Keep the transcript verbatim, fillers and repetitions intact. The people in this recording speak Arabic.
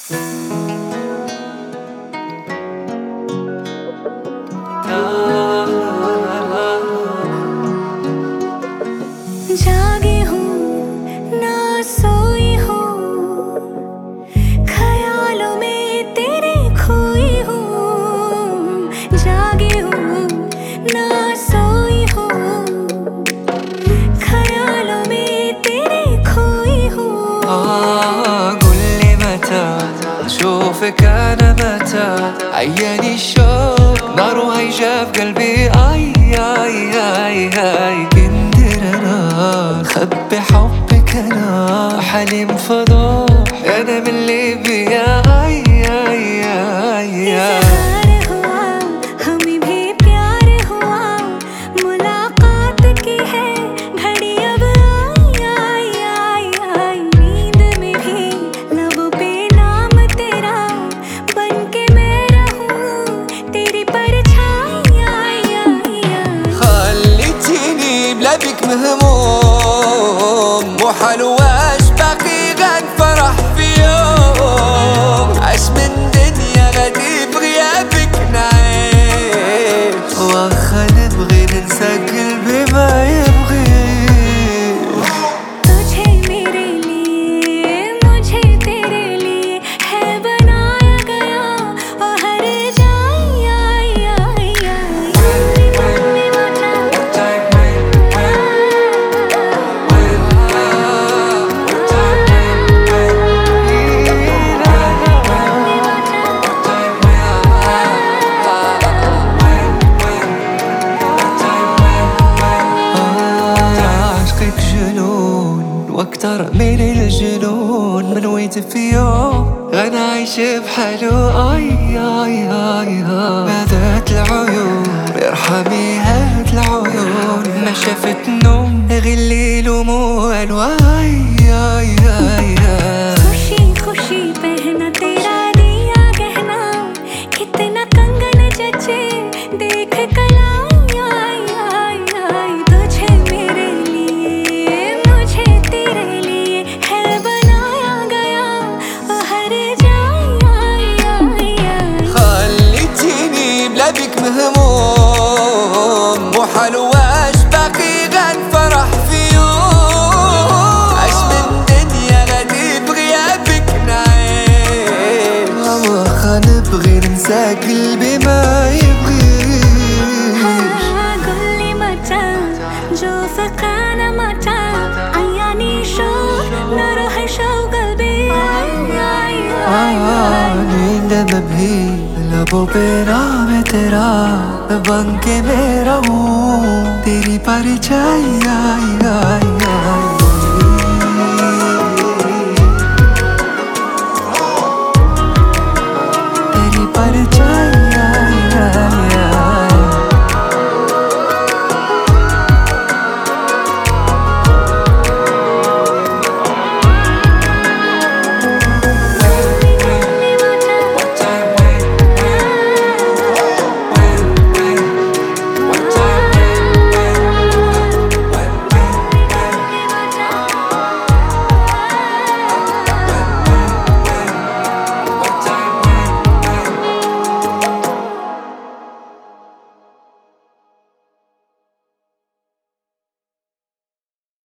जागी हूँ ना सोई हूँ, ख्यालों में तेरे खोई हूँ। जागी हूँ ना सोई हूँ, ख्यालों में तेरे खोई हूँ. قول لي متى أشوفك أنا متى عياني الشوق نار هيجا في قلبي. آي آي آي آي كندر أنا خبي حبك أنا حليم فضوح أنا من اللي بيا. آي آي آي آي इज़हार हुआ हमें भी प्यार हुआ, मुलाकात की है घड़ी अब आई आई आई आई. नींद में भी लबों पे नाम तेरा बन के मैं रहूं तेरी परछाई. आई आई आई خليتيني بلا بيك مهموم وحلواش باقي غاد فرح في يوم. عاش من دنيا غادي بغيابك نعيش، واخا نبغي ننسى قلبي ما يبغيش. तुझे मेरे लिए मुझे तेरे लिए है बनाया गया और हर जाई आई आई आई. मम्मी मचा عشقك جنون واكتر من الجنون، من ويت في يوم غنعيش بحالو. اي اي اي هادات العيون ارحمي هاد العيون ما شافت نوم غير الليل وموال. واي اي اي اي खुशी खुशी पहना तेरा दिया गहना, कितना कंगन जचे देख कलाई. आई आई आई तुझे मेरे लिए मुझे तेरे लिए है बनाया गया और हर जाई. आई आई आई خليتيني بلا بيك مهموم وحلواش باقي غاد فرح في يوم. عاش من دنيا غادي بغيابك نعيش، واخا نبغي ننسى قلبي ما يبغيش. قول لي متى जो फकाना मचा عياني شوق نار है شوق قلبي. आई आई आई नींद में भी लबों पे नाम है तेरा बन के मैं रहूं तेरी परछाई. आई आई आई